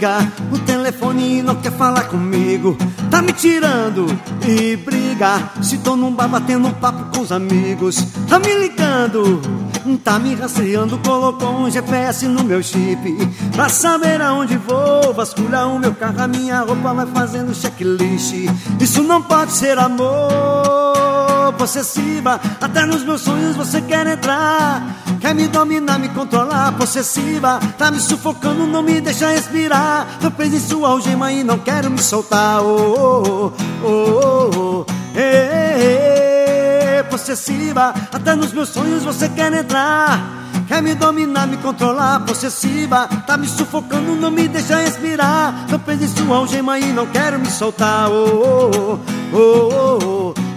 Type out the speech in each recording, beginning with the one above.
Desliga o telefone e não quer falar comigo. Tá me tirando e briga. Se tô num bar batendo um papo com os amigos. Tá me ligando, tá me rastreando. Colocou um GPS no meu chip pra saber aonde vou. Vasculha o meu carro, a minha roupa, vai fazendo checklist. Isso não pode ser amor. Possessiva, até nos meus sonhos você quer entrar. Quer me dominar, me controlar. Possessiva, tá me sufocando, não me deixa respirar. Tô preso em sua algema e não quero me soltar. Oh, oh, oh, oh, possessiva, até nos meus sonhos você quer entrar. Quer me dominar, me controlar. Possessiva, tá me sufocando, não me deixa respirar. Tô preso em sua algema e não quero me soltar. Oh, oh, oh, oh, oh.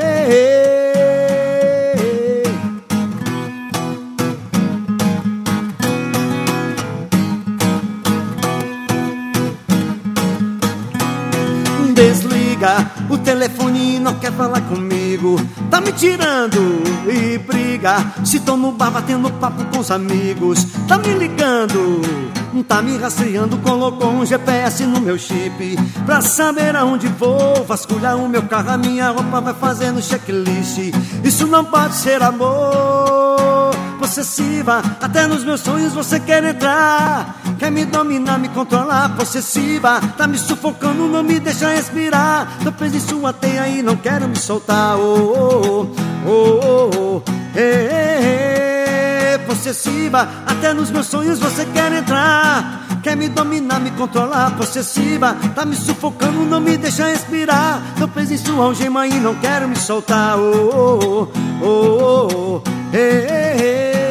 Desliga o telefone e não quer falar comigo. Tá me tirando e briga. Se tô no bar batendo papo com os amigos. Tá me ligando, tá me rastreando. Colocou um GPS no meu chip pra saber aonde vou. Vasculhar o meu carro, a minha roupa, vai fazendo checklist. Isso não pode ser amor. Possessiva, até nos meus sonhos você quer entrar. Quer me dominar, me controlar. Possessiva, tá me sufocando, não me deixa respirar. Tô preso em sua teia e não quero me soltar. Oh, oh, oh, oh, oh. Possessiva, até nos meus sonhos você quer entrar. Quer me dominar, me controlar. Possessiva, tá me sufocando, não me deixa respirar. Tô preso em sua algema e não quero me soltar. Oh, oh, oh, oh, oh.